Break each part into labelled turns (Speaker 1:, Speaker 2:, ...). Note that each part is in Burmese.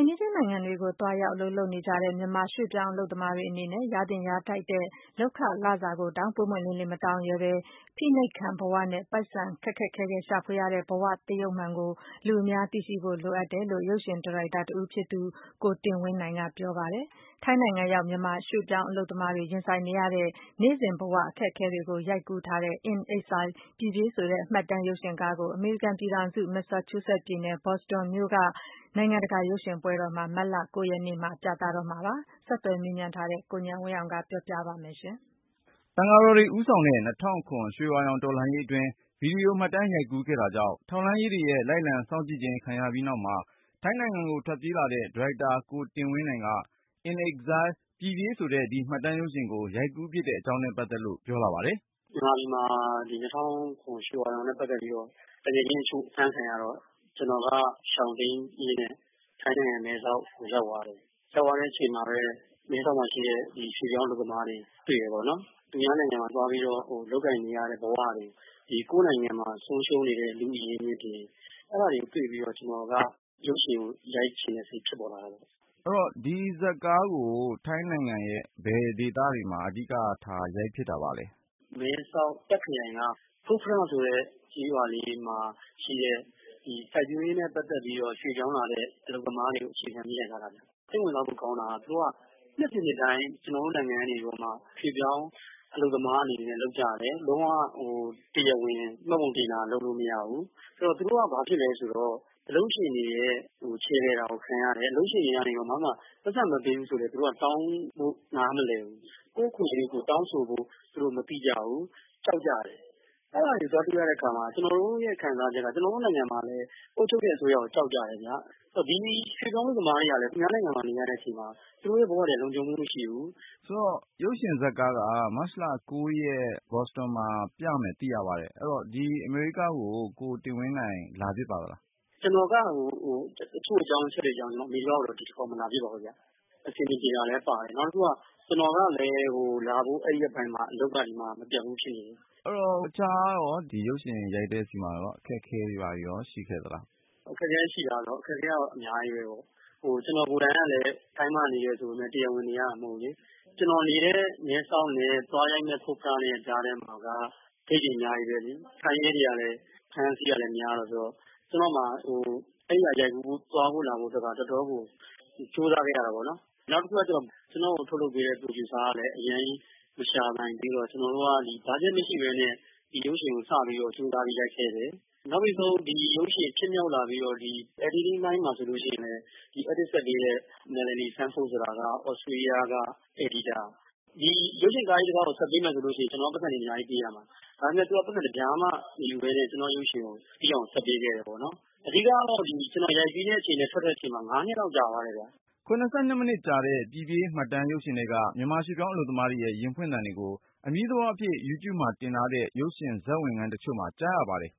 Speaker 1: မ်နီးချင်းနိုင်ငံတွေကိုသွားရောက်အလုပ်လုပ်နေကြတဲ့မြန်မာရွှေ့ပြောင်းအလုပ်သမားတွေအနေနဲ့ရသင့်ရထိုက်တဲ့လုပ်ခလစာကိုတောင်ပွင့်ပွင့်လင်းလင်းမတောင်းရဲဘဲဖိနှိပ်ခံဘဝနဲ့ပိုက်ဆံခက်ခက်ခဲခဲရှာဖွေရတဲ့ဘဝသရုပ်မှန်ကိုလူအများသိရှိဖို့လိုအပ်တယ်လို့ရုပ်ရှင်ဒါရိုက်တာတဦးဖြစ်သူကိုတင်ဝင်းနိုင်ကပြောပါတယ်။ထိုင်းနိုင်ငံရောက်မြန်မာရွှေ့ပြောင်းအလုပ်သမားတွေရင်ဆိုင်နေရတဲ့နေ့စဉ်ဘဝအခက်အခဲတွေကိုရိုက်ကူးထားတဲ့ In Exile ပြည်ပြေးဆိုတဲ့မှတ်တမ်းရုပ်ရှင်ကားကိုအမေရိကန်ပြည်ထောင်စုမက်ဆာချူးဆက်ပြည်နယ်ဘော့စတွန်မြို့ကနိုင်ငံတကာရုပ်ရှင်ပွဲတော်မှာမတ်လ9 ရက်နေ့မှာပြသတော့မှာပါ။ဆက်သွယ်မေးမြန်းထားတဲ့ကိုဉာဏ်ဝင်းအောင်ကပြောပြပါမယ်ရှင်
Speaker 2: ။သံဃာတော်တွေဦးဆောင်တဲ့2007ရွှေဝါရောင်တော်လှန်ရေးအတွင်းဗီဒီယိုမှတ်တမ်းရိုက်ကူးခဲ့တာကြောင့်ထောက်လှမ်းရေးတွေရဲ့လိုက်လံစောင့်ကြည့်ခြင်းခံရပြီးနောက်မှာထိုင်းနိုင်ငံကိုထွက်ပြေးလာတဲ့ဒါရိုက်တာကိုတင်ဝင်းနိုင်က In Exile ပြည်ပြေးဆိုတဲ့ဒီမှတ်တမ်းရုပ်ရှင်ကိုရိုက်ကူးဖြစ်တဲ့အကြောင်းနဲ့ပတ်သက်လို့ပြောလာပါတယ်
Speaker 3: ။မြန်မာပြည်မှာဒီ2007ရွှေဝါရောင်နဲ့ပတ်သက်ပြီးတော့တကယ်ချင်းအချို့အဖမ်းခံရတော့ကျွန်တော်ကရှောင်းတိန်ရေးနဲ့ထိုင်းနိုင်ငံမဲဆောက်ကိုရောက်သွားတယ်။ရောက်သွားတဲ့အချိန်မှာပဲမဲဆောက်မှာရှိတဲ့ဒီရွှေပြောင်းလူသမားတွေတွေ့ရပေါ့နော်။သူများနိုင်ငံမှာသွားပြီးတော့လုပ်ကိုင်နေရတဲ့ဘဝတွေဒီကိုယ်နိုင်ငံမှာဆုံးရှုံးနေတဲ့လူအရင်းမြစ်တွေအဲ့ဒါတွေတွေ့ပြီးတော့ကျွန်တော်ကရုပ်ရှင်ကိုရိုက်ချင်တဲ့စိတ်ဖြစ်ပေါ်လာတယ်
Speaker 2: ။အဲ့တော့ဒီဇာတ်ကားကိုထိုင်းနိုင်ငံရဲ့ဘယ်ဒေသတွေမှာအဓိကထားရိုက်ဖြစ်တာပါလဲ
Speaker 3: ။မဲဆောက်တက်ခရိုင်ကဖုတ်ဖရန့်ဆိုတဲ့ကြီးရွာလေးမှာရှိတဲ့ဒီစိုက်ပျိုးရေးနဲ့ပတ်သက်ပြီးတော့ရွှေ့ပြောင်းလာတဲ့အလုပ်သမားတွေကိုအခြေခံပြီးရိုက်ထားတာဗျ။စိတ်ဝင်စားဖို့ကောင်းတာကသူကနှစ်စဉ်နှစ်တိုင်းကျွန်တော်တို့နိုင်ငံကနေတော့မှရွှေ့ပြောင်းအလုပ်သမားအနေနဲ့လုပ်ကြတယ်။လုံးဝတရားဝင်မှတ်ပုံတင်တာလုပ်လို့မရဘူး။ဆိုတော့သူတို့ကဘာဖြစ်လဲဆိုတော့အလုပ်ရှင်တွေရဲ့ခြေလဲတာကိုခံရတယ်။အလုပ်ရှင်တွေကနေတော့မှပတ်စံမပေးဘူးဆိုတော့သူတို့ကတောင်းဖို့နားမလည်ဘူး။ကိုယ့်ခွင့်ရေးကိုတောင်းဆိုဖို့သူတို့မသိကြဘူး။ကြောက်ကြတယ်။အဲ့ဒါတွေသွားတွေ့ရတဲ့အခါမှာကျွန်တော်တို့ရဲ့ခံစားချက်ကကျွန်တော်တို့နိုင်ငံမှာလည်းအုပ်ချုပ်တဲ့အစိုးရကိုကြောက်ကြတယ်ဗျာ။ဒီရွှေ့ပြောင်းလူသမားတွေကလည်းသူများနိုင်ငံမှာနေရတဲ့အချိန်မှာသူတို့ရဲ့ဘဝတွေလုံခြုံမှုမရှိဘူး
Speaker 2: ။ဆိုတော့ရုပ်ရှင်ဇာတ်ကားကမတ်လ9 ရက်ဘော့စတွန်မှာပြမယ်သိရပါတယ်။အဲ့တော့ဒီအမေရိကကိုတင်ဝင်းနိုင်လာဖြစ်ပါလား
Speaker 3: ။ကျွန်တော်ကတချို့အကြောင်းအချက်တွေကြောင့်ကျွန်တော်အမေရိကကိုတော့ဒီတစ်ခေါက်မလာဖြစ်ပါဘူးဗျ။အစီအစဉ်ကြီးတာလည်းပါတယ်။နောက်တစ်ခုကကျွန်တော်ကလည်းလာဖို့အဲ့ဒီဘက်မှာအလုပ်ကဒီမှာမပြတ်ဘူးဖြစ်နေတယ်
Speaker 2: ။အဲ့တော့အခြားရောဒီရုပ်ရှင်ရိုက်တဲ့စီမှာရောအခက်အခဲတွေပါရောရှိခဲ့သလား
Speaker 3: ။အခက်အခဲရှိတာတော့အခက်အခဲကတော့အများကြီးပဲပေါ့။ကျွန်တော်ကိုယ်တိုင်ကလည်းထိုင်းမှာနေရဆိုပေမဲ့တရားဝင်နေရမှာမဟုတ်လေ။ကျွန်တော်နေတဲ့မဲဆောက်နဲ့သွားရိုက်မဲ့ဖုတ်ဖရနဲ့ကြားထဲမှာကဂိတ်တွေအများကြီးပဲလေ။ထိုင်းရဲတွေကလည်းဖမ်းဆီးရလည်းများတော့ဆိုတော့ကျွန်တော်မှအဲ့ဒီရိုက်ကူးသွားဖို့လာဖို့ဆိုတာတော်တော်ကိုကြိုးစားခဲ့ရတာပေါ့နော်။နောက်တစ်ခုကကျွန်တော်ကိုထုတ်လုပ်ပေးတဲ့ producer ကလည်းအရင်မရှာနိုင်ပြီးတော့ကျွန်တော်တို့ကဒီ budget မရှိဘဲနဲ့ဒီရုပ်ရှင်ကိုစပြီးတော့ကြိုးစားပြီးရိုက်ခဲ့တယ်။နောက်ပြီးဆုံးဒီရုပ်ရှင်ဖြစ်မြောက်လာပြီးတော့ဒီ editing ပိုင်းမှာဆိုလို့ရှိရင်လည်းဒီ edit ဆက်ပေးတဲ့ Melanie Sanford ဆိုတာက Australia က editor ဒီရုပ်ရှင်ကားကြီးတစ်ခါကိုဆက်ပေးမယ်ဆိုလို့ရှိရင်ကျွန်တော်ပတ်စံတွေအများကြီးပေးရမှာ။ဒါပေမဲ့သူကပတ်စံတရားမှမယူဘဲနဲ့ကျွန်တော်ရုပ်ရှင်ကိုပြီးအောင်ဆက်ပေးခဲ့တယ်ပေါ့နော်။အဓိကတော့ဒီကျွန်တော်ရိုက်ပြီးတဲ့အချိန်နဲ့ထွက်တဲ့အချိန်မှာ9နှစ်လောက်ကြာသွားတယ်ဗျ
Speaker 2: ။82မိနစ်ကြာတဲ့ပြည်ပြေးမှတ်တမ်းရုပ်ရှင်တွေကမြန်မာရွှေ့ပြောင်းအလုပ်သမားတွေရဲ့ရင်ဖွင့်သံတွေကိုအမည်သဘောအဖြစ် YouTube မှာတင်ထားတဲ့ရုပ်ရှင်ဇာတ်ဝင်ခန်းတချို့မှာကြားရပါတယ်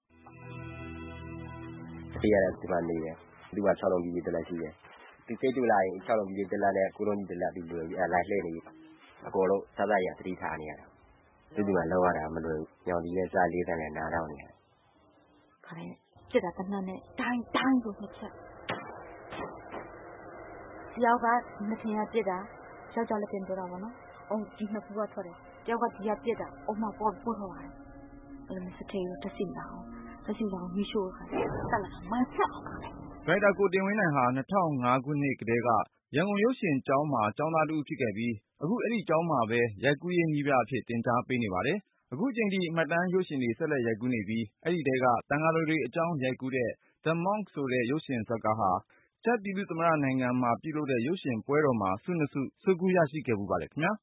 Speaker 4: ။ဒီရတယ်ဒီမှာနေတယ်။ဒီမှာ6လုံးပြည်ပြေးတစ်လက်ရှိတယ်။ဒီစိတ်တူလာရင်6လုံးပြည်ပြေးတစ်လက်နဲ့9လုံးကြီးတစ်လက်ပြီးလို့လိုက်လှည့်နေအကုန်လုံးစသရသတိထားနေရတယ်။ဒီမှာလောက်ရတာမလွယ်ဘူး။ညောင်ဒီနဲ့စားလေးတန်းနဲ့နားထောင်နေရတယ်
Speaker 1: ။ခါရဲပြစ်တာတနတ်နဲ့တိုင်းကိုနှစ်ချက်။ယောက်ကနှစ်ထင်ရပြစ်တာယောက်ျားလည်းပြင်ပြတာပေါ့နော်။အော်ဒီနှစ်ခုကထွက်တယ်။ယောက်ကဒီကပြစ်တာအုံမပေါ်ထွက်လာတယ်။အဲ့လိုစတေးကိုတက်စီလာအောင်မိရှို့ခါတက်လာမှဆက်အောင်
Speaker 2: ဒါရိုက်တာကိုတင်ဝင်းနိုင်ဟာ2005ခုနှစ်ကတည်းကရန်ကုန်ရုပ်ရှင်ကျောင်းမှာကျောင်းသားတူဖြစ်ခဲ့ပြီးအခုအဲ့ဒီကျောင်းမှာပဲရိုက်ကူးရေးနည်းပြအဖြစ်သင်ကြားပေးနေပါတယ်။အခုချိန်ထိမှတ်တမ်းရုပ်ရှင်တွေဆက်လက်ရိုက်ကူးနေပြီးအဲ့ဒီထဲကတန်ဃာတော်တွေအကြောင်းရိုက်ကူးတဲ့ The Monk ဆိုတဲ့ရုပ်ရှင်ဇာတ်ကားဟာချက်ပြည်သူ့သမ္မတနိုင်ငံမှာပြုလုပ်တဲ့ရုပ်ရှင်ပွဲတော်မှာဆု 2 ဆုဆွတ်ခူးရရှိခဲ့ဖူးပါတယ်ခင်ဗျာ။